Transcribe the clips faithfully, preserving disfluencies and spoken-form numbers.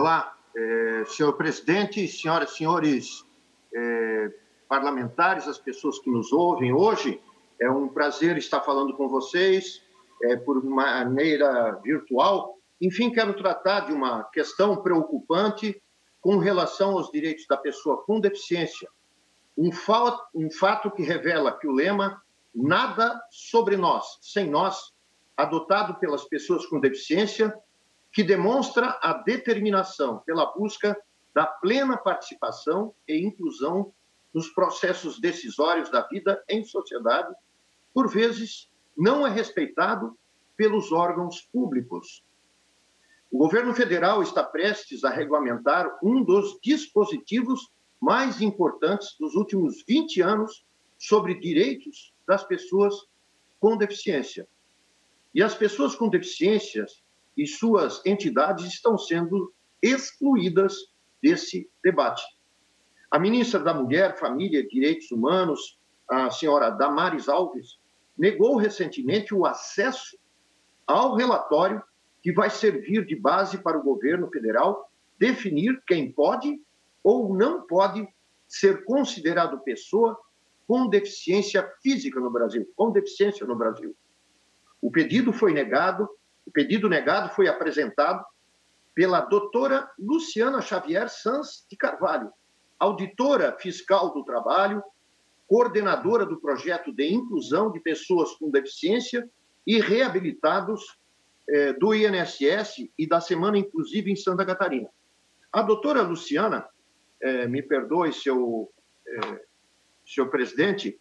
Olá, eh, senhor presidente, senhoras e senhores eh, parlamentares, as pessoas que nos ouvem hoje. É um prazer estar falando com vocês eh, por maneira virtual. Enfim, quero tratar de uma questão preocupante com relação aos direitos da pessoa com deficiência. Um, fa um fato que revela que o lema "Nada sobre nós, sem nós", adotado pelas pessoas com deficiência, que demonstra a determinação pela busca da plena participação e inclusão nos processos decisórios da vida em sociedade, por vezes não é respeitado pelos órgãos públicos. O governo federal está prestes a regulamentar um dos dispositivos mais importantes dos últimos vinte anos sobre direitos das pessoas com deficiência. E as pessoas com deficiências e suas entidades estão sendo excluídas desse debate. A ministra da Mulher, Família e Direitos Humanos, a senhora Damares Alves, negou recentemente o acesso ao relatório que vai servir de base para o governo federal definir quem pode ou não pode ser considerado pessoa com deficiência física no Brasil, com deficiência no Brasil. O pedido foi negado, o pedido negado foi apresentado pela doutora Luciana Xavier Sanz de Carvalho, auditora fiscal do trabalho, coordenadora do projeto de inclusão de pessoas com deficiência e reabilitados eh, do I N S S e da Semana Inclusiva em Santa Catarina. A doutora Luciana, eh, me perdoe, seu, eh, seu presidente,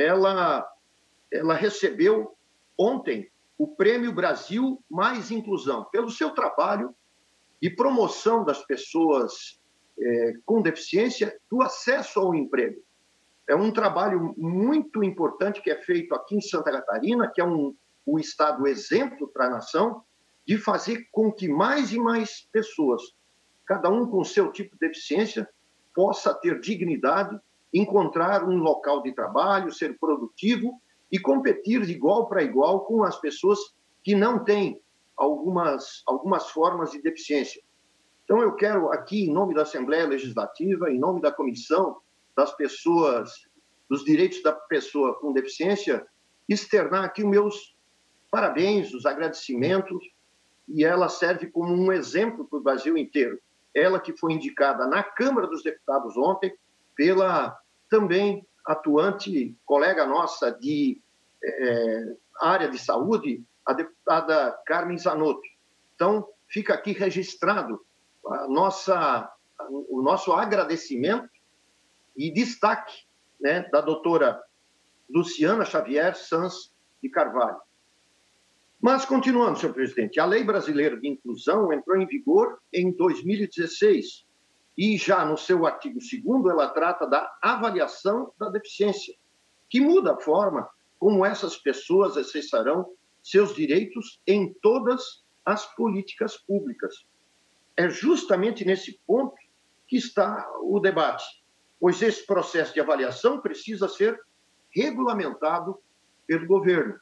ela, ela recebeu ontem o Prêmio Brasil Mais Inclusão, pelo seu trabalho de promoção das pessoas eh, com deficiência do acesso ao emprego. É um trabalho muito importante que é feito aqui em Santa Catarina, que é um, um estado exemplo para a nação, de fazer com que mais e mais pessoas, cada um com seu tipo de deficiência, possa ter dignidade, encontrar um local de trabalho, ser produtivo e competir de igual para igual com as pessoas que não têm algumas, algumas formas de deficiência. Então, eu quero aqui, em nome da Assembleia Legislativa, em nome da Comissão das Pessoas, dos Direitos da Pessoa com Deficiência, externar aqui os meus parabéns, os agradecimentos, e ela serve como um exemplo para o Brasil inteiro. Ela que foi indicada na Câmara dos Deputados ontem pela também atuante colega nossa de é, área de saúde, a deputada Carmen Zanotto. Então, fica aqui registrado a nossa, o nosso agradecimento e destaque, né, da doutora Luciana Xavier Sanz de Carvalho. Mas, continuando, senhor presidente, a Lei Brasileira de Inclusão entrou em vigor em dois mil e dezesseis e já no seu artigo segundo ela trata da avaliação da deficiência, que muda a forma como essas pessoas acessarão seus direitos em todas as políticas públicas. É justamente nesse ponto que está o debate, pois esse processo de avaliação precisa ser regulamentado pelo governo.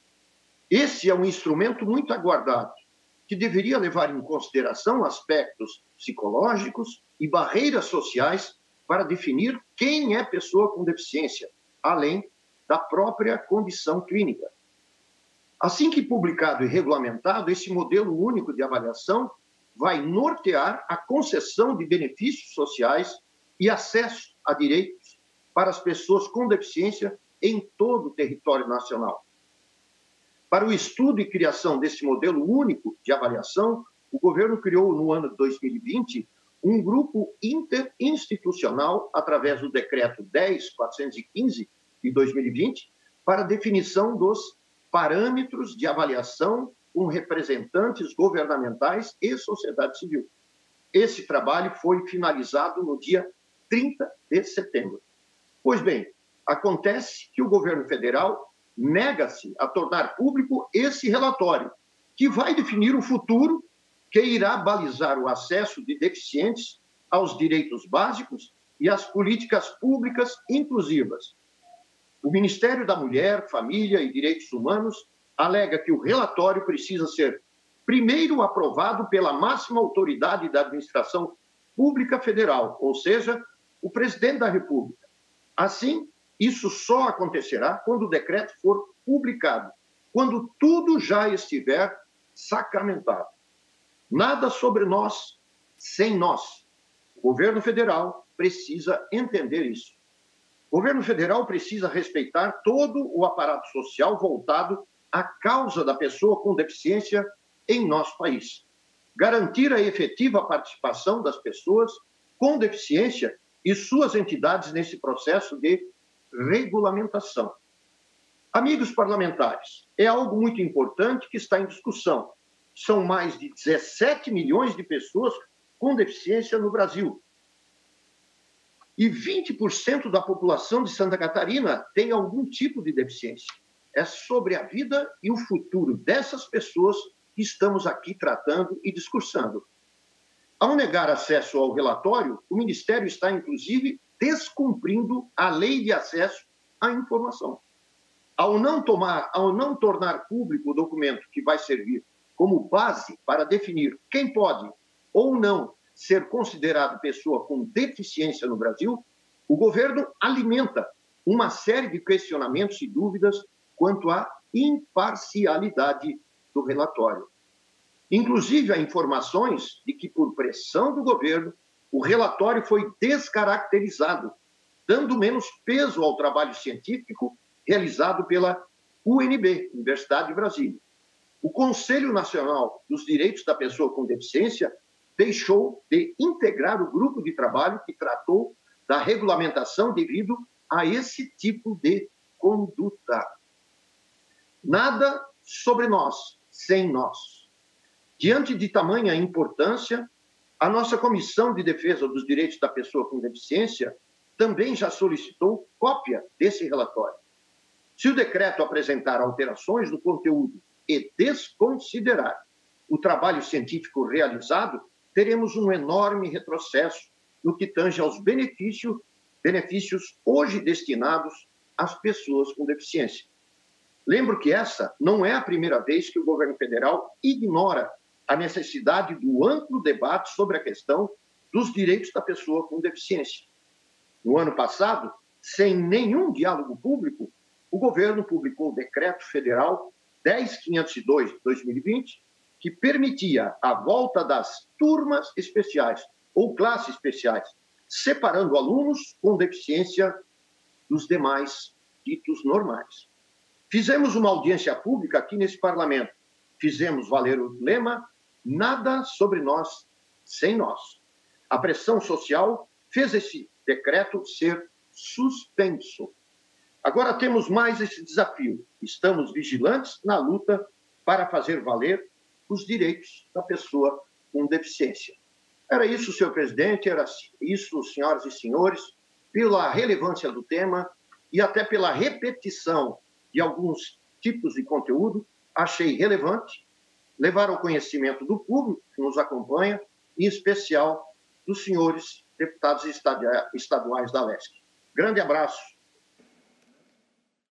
Esse é um instrumento muito aguardado, que deveria levar em consideração aspectos psicológicos e barreiras sociais para definir quem é pessoa com deficiência, além da própria condição clínica. Assim que publicado e regulamentado, esse modelo único de avaliação vai nortear a concessão de benefícios sociais e acesso a direitos para as pessoas com deficiência em todo o território nacional. Para o estudo e criação desse modelo único de avaliação, o governo criou, no ano de dois mil e vinte, um grupo interinstitucional, através do Decreto dez mil quatrocentos e quinze, de dois mil e vinte, para definição dos parâmetros de avaliação com representantes governamentais e sociedade civil. Esse trabalho foi finalizado no dia trinta de setembro. Pois bem, acontece que o governo federal nega-se a tornar público esse relatório, que vai definir o futuro que irá balizar o acesso de deficientes aos direitos básicos e às políticas públicas inclusivas. O Ministério da Mulher, Família e Direitos Humanos alega que o relatório precisa ser primeiro aprovado pela máxima autoridade da administração pública federal, ou seja, o presidente da República. Assim, isso só acontecerá quando o decreto for publicado, quando tudo já estiver sacramentado. Nada sobre nós sem nós. O governo federal precisa entender isso. O governo federal precisa respeitar todo o aparato social voltado à causa da pessoa com deficiência em nosso país. Garantir a efetiva participação das pessoas com deficiência e suas entidades nesse processo de regulamentação. Amigos parlamentares, é algo muito importante que está em discussão. São mais de dezessete milhões de pessoas com deficiência no Brasil. E vinte por cento da população de Santa Catarina tem algum tipo de deficiência. É sobre a vida e o futuro dessas pessoas que estamos aqui tratando e discursando. Ao negar acesso ao relatório, o Ministério está, inclusive, descumprindo a lei de acesso à informação. Ao não, tomar, ao não tornar público o documento que vai servir como base para definir quem pode ou não ser considerado pessoa com deficiência no Brasil, o governo alimenta uma série de questionamentos e dúvidas quanto à imparcialidade do relatório. Inclusive, há informações de que, por pressão do governo, o relatório foi descaracterizado, dando menos peso ao trabalho científico realizado pela U N B, Universidade de Brasília. O Conselho Nacional dos Direitos da Pessoa com Deficiência deixou de integrar o grupo de trabalho que tratou da regulamentação devido a esse tipo de conduta. Nada sobre nós sem nós. Diante de tamanha importância, a nossa Comissão de Defesa dos Direitos da Pessoa com Deficiência também já solicitou cópia desse relatório. Se o decreto apresentar alterações no conteúdo e desconsiderar o trabalho científico realizado, teremos um enorme retrocesso no que tange aos benefícios, benefícios hoje destinados às pessoas com deficiência. Lembro que essa não é a primeira vez que o governo federal ignora a necessidade do amplo debate sobre a questão dos direitos da pessoa com deficiência. No ano passado, sem nenhum diálogo público, o governo publicou o Decreto Federal dez mil quinhentos e dois de dois mil e vinte, que permitia a volta das turmas especiais ou classes especiais, separando alunos com deficiência dos demais ditos normais. Fizemos uma audiência pública aqui nesse parlamento. Fizemos valer o lema "Nada sobre nós sem nós". A pressão social fez esse decreto ser suspenso. Agora temos mais esse desafio. Estamos vigilantes na luta para fazer valer os direitos da pessoa com deficiência. Era isso, senhor presidente, era isso, senhoras e senhores, pela relevância do tema e até pela repetição de alguns tipos de conteúdo, achei relevante levar ao conhecimento do público que nos acompanha, em especial dos senhores deputados estaduais da Leste. Grande abraço.